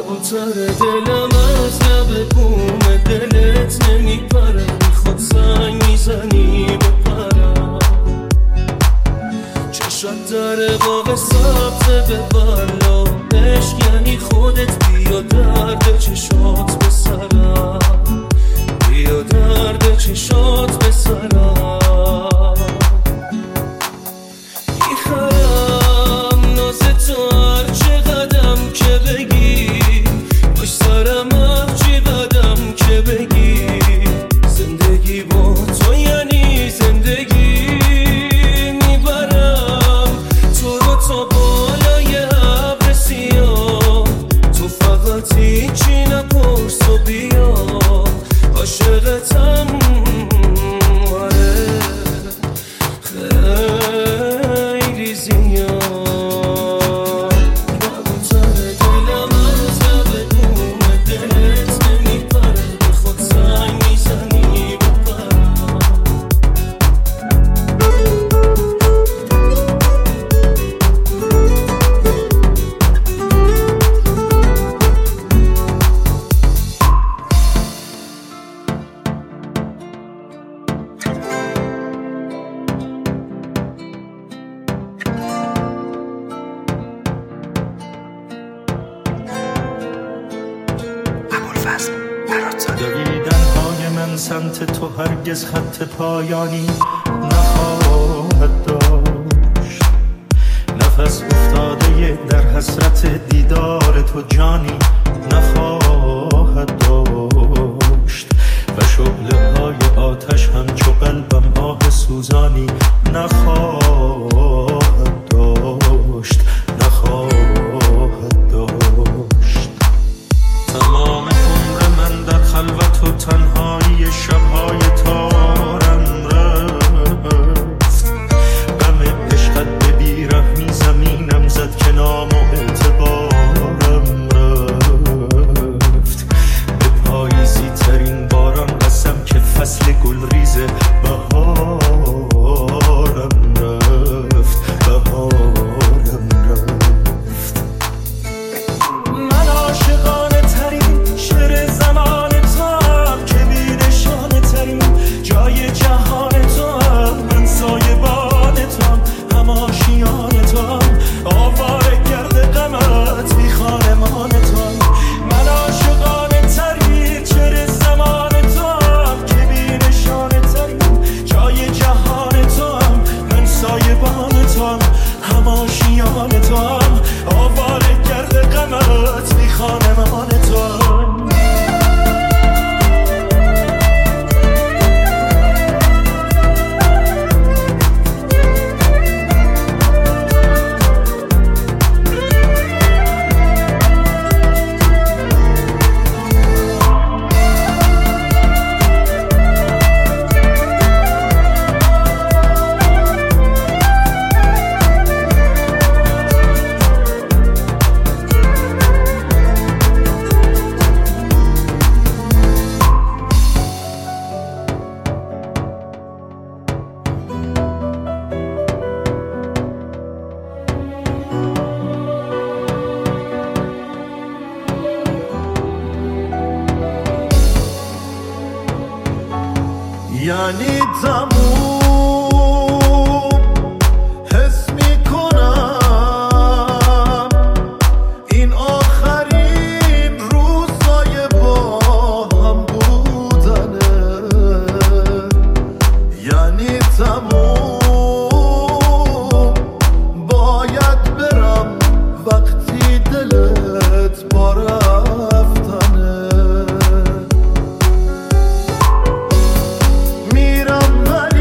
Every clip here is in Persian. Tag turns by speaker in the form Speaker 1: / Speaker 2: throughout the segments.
Speaker 1: کبوتر دلم از لب بوم دلت نمیپره، خود زنگ میزنی بپرم. چشات در باغ سبزه به بالا، عشق یعنی خودت بیا درد چشات به سرم، بیا درد چشات به سرم. میخرم ناز تو هر چقدم که بگی، باش سرم هرچی قدم که بگی. زندگی با تو یعنی زندگی، میبرم تو رو تا بالای ابر سیاه. تو فقط هیچی نپرس و بیا، عاشقتم خیلی زیاد. کبوتر دلم از لب بوم دلت نمیپره، به خود زنگ میزنی بپرم.
Speaker 2: دویدن‌های من سمت تو هرگز خط پایانی نخواهد داشت. نفس افتاده در حسرت دیدار تو جانی نخواهد داشت. و شعله‌های آتش همچو قلبم آه سوزانی نخواهد داشت، نخواهد داشت. تمام عمر من در خلوت و تنهایی شب‌های تارم رفت. غم عشقت به بیرحمی زمینم زد که نام و اعتبارم رفت. به پاییزی ترین باران قسم که فصل گلریز بهارم رفت، بهارم رفت. من عاشقانه ترین شعر زمان تو هم، که بی نشانه ترین جای جهان تو هم. من سایبان تو هم، هم آشیان تو هم، آواره گرد غمت بی خانمان تو هم. من عاشقانه ترین شعر زمان تو هم، که بی نشانه ترین جای جهان تو هم. من سایبان تو هم، هم آشیان تو هم، آواره گرد غمت بی خانمان تو هم. یعنی تموم حس میکنم این آخرین روزای با هم بودنه. یعنی تموم باید برم وقتی دلت با رفتنه. میرم ولی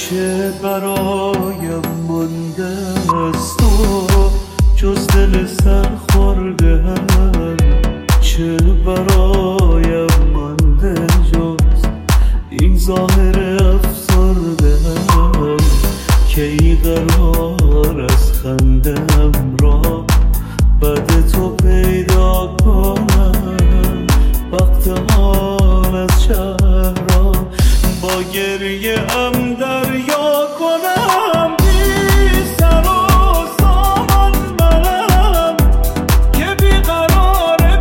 Speaker 2: چه برایم مانده از تو جز دل سرخورده هم، چه برایم مانده جز این ظاهر افسرده هم، کی قرار از خندم را بعد تو پیدا کنم، وقت آن از شهر را با گریه ام دریا کنم. بی سر و سامان منم که بیقرارم،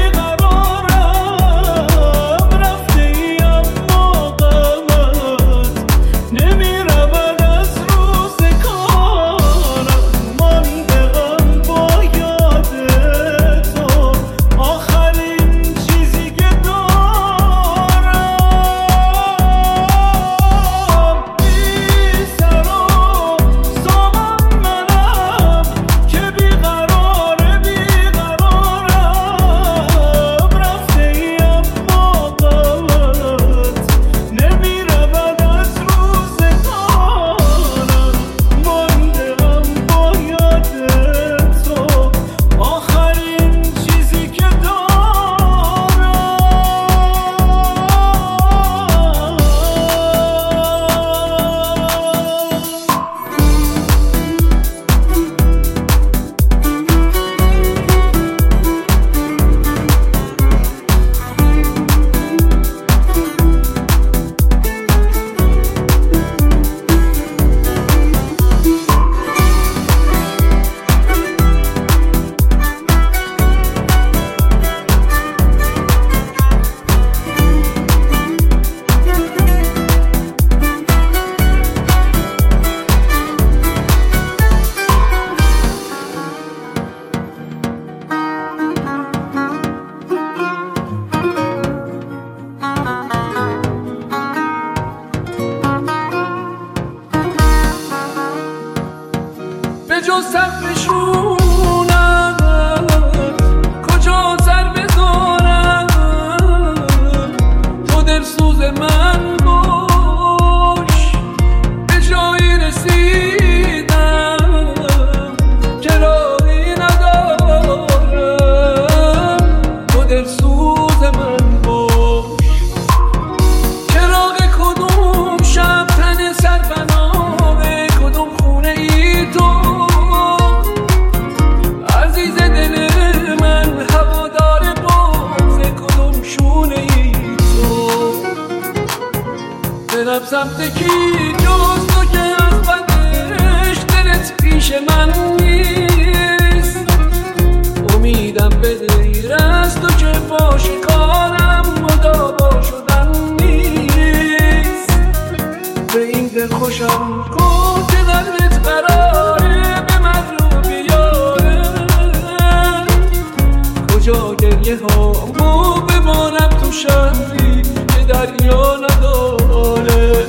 Speaker 2: رفته ای اما غمت نمیرود از روزگارم، مانده ام با یاد تو آخرین چیزی که دارم. بی سر و سامان منم که بیقرارم، رفته ای اما غمت نمیرود از روزگارم، مانده ام با یاد تو آخرین چیزی که دارم. به جز سقفشونم کجا سر بذارم، تو دلسوز من باش به جایی رسیدم که راهی ندارم، تو دلسوز من باش. چراغ کدوم شب تن سربناه کدوم خونه ای تو، عزیز دل من هوادار باز کدوم شونه ای تو، برم سمت کی جز تو که از بدش دلت پیش من نیست، امیدم به غیر از تو که باشه کارم مداوا شدن نیست. به این دل خوشم کن که دلت قراره به من رو بیاره، کجا گریه هامو بمانم تو شهری که دریا نداره.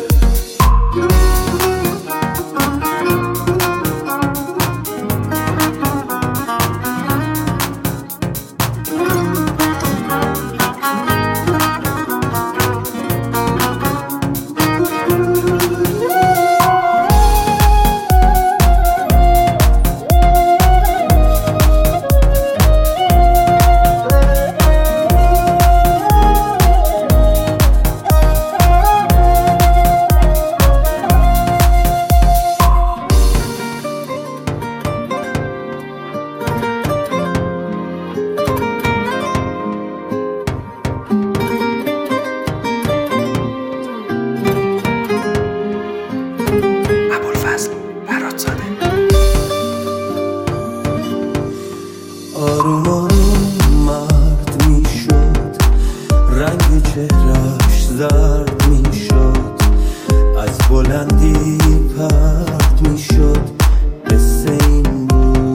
Speaker 1: آروم آروم مرد می شد، رنگ چهرش زرد می شد، از بلندی پرد می شد. قصه این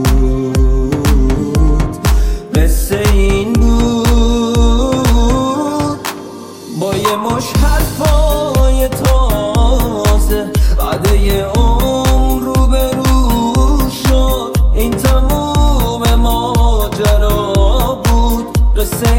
Speaker 1: بود، قصه این بود، با یه مش حرفای تازه بعده عمر رو به رو شد. این تموم ماجرا بود، قصه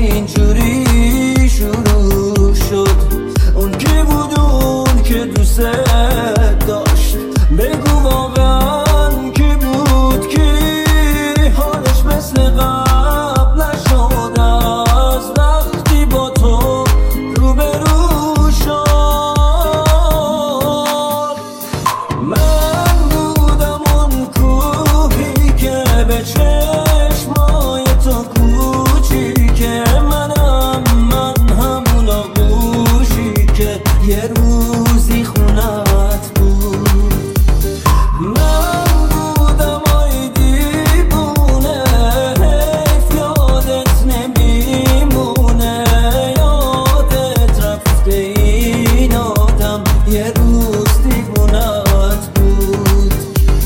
Speaker 1: اینجوری شروع شد. اون کی بود اون که دوست دوستت داشت. بگو واقعا کی بود کی حالش مثل قبل نشد از وقتی با تو روبرو شد. من بودم اون کوهی که به چشمای تو کوچیکه، منم من همون آغوشی که یه روزی خونت بود. من بودم آی دیوونه حیف یادت نمیمونه، یادت رفته این آدم یه روز دیوونت بود.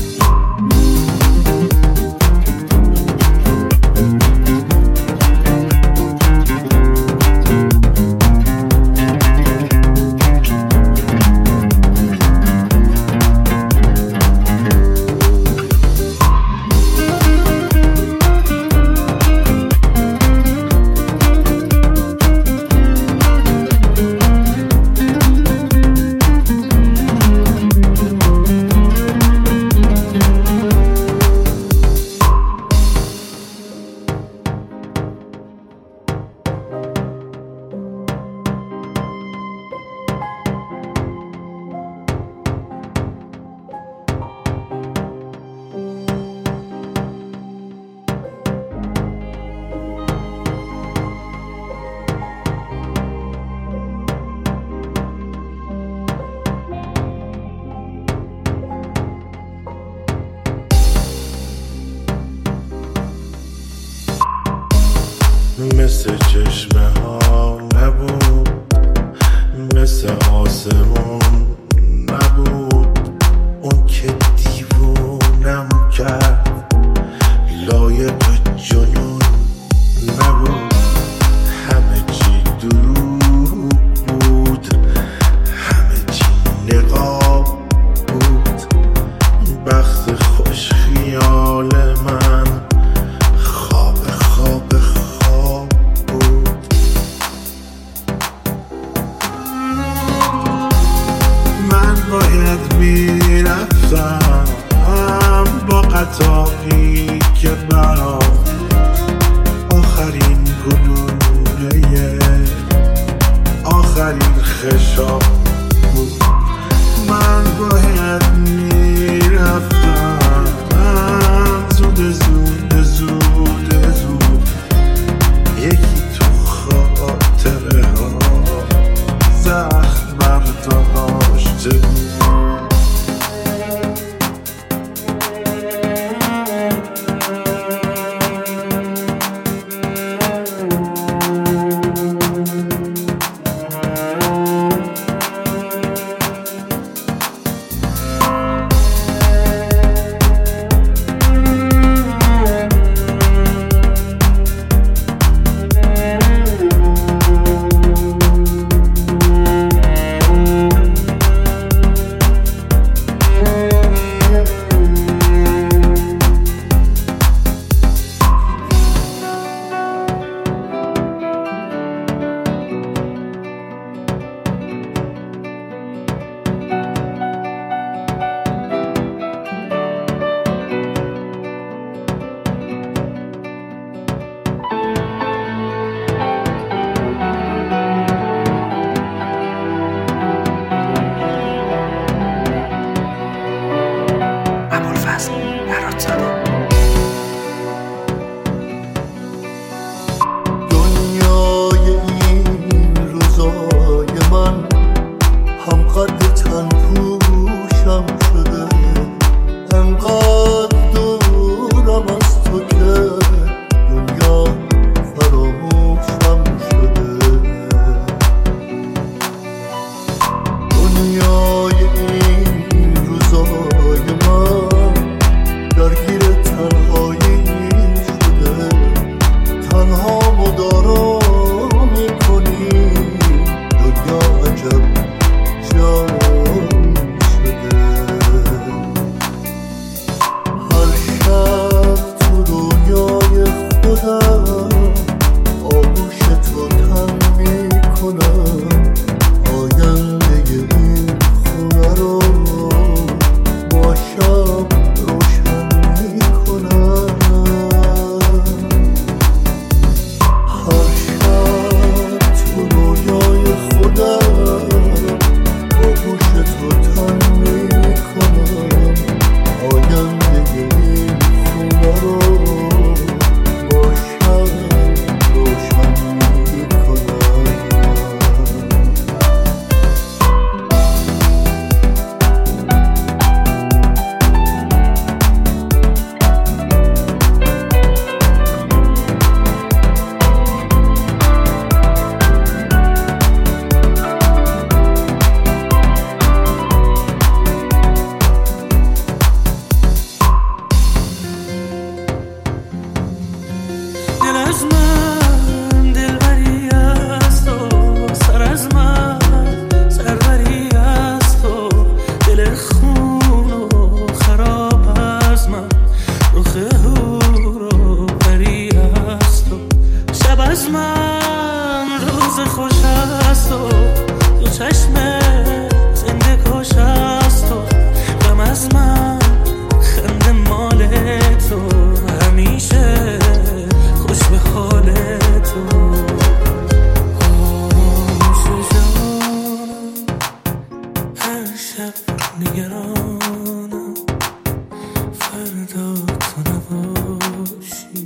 Speaker 2: مثل چشمه ها نبود، مثل آسمون نبود، اون که دیوونم کرد لایق جنون نبود. همه چی دروغ بود، همه چی نقاب بود، بخت خوش خیال من خواب بود. من باید میرفتم با قطاری که برام آخرین گلوله آخرین خشاب بود. من باید میرفتم زود زود زود زود، یکی تو خاطره ها زخم برداشته بود.
Speaker 3: دنیای این روزای من درگیر
Speaker 1: خون و خراب از من، رخ هور و پری از تو. شب از من روز خوش است و تو چشمت زنده کش است و غم از من خنده مال تو، همیشه خوش به حال تو. شب نگرانم فردا تو نباشی،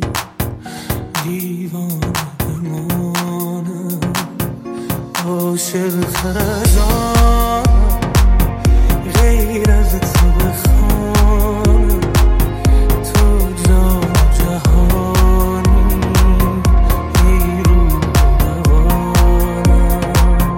Speaker 1: دیوانه بمانم عاشق تر از آنم، غیر از تو بخوانم تو جان جهانی، ای رو روانم.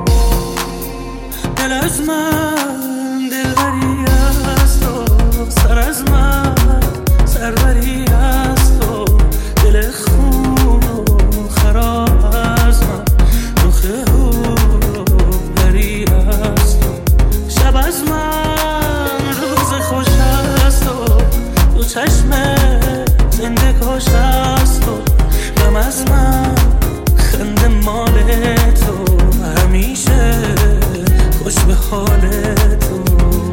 Speaker 1: دل از من دلبری از تو، سر از من سروری از تو. دل خون و خراب از من، رخ هور و پری از تو. شب از من روز خوش است و تو چشمت زنده کش است و غم از من خنده مال تو، همیشه خوش به حال تو.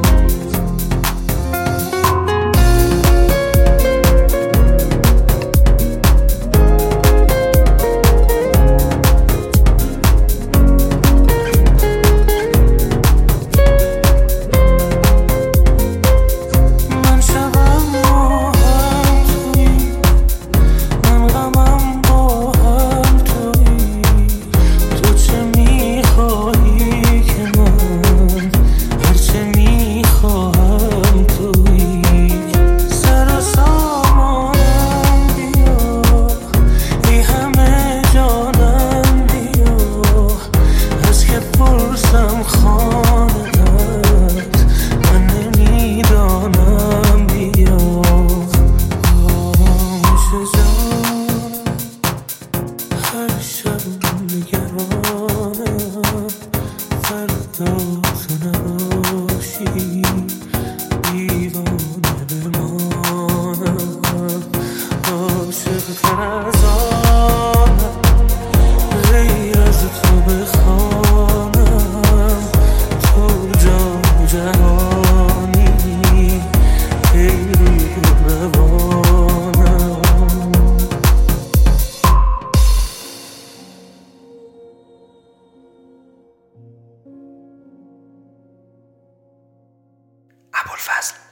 Speaker 1: من شبم با هم تویی، من غمم با هم تویی. تو چه میخواهی که من هرچه میخواهم تویی. سر و سامانم بیا، ای همه جانم بیا. از که پرسم خانه‌ات من نمیدانم بیا. خاموش جانم هر شب نگرانم فردا تو نباشی، دیوانه بمانم عاشق تر از آنم، غیر از تو بخوانم تو جان جهانی، ای رو روانم.
Speaker 3: ابوالفضل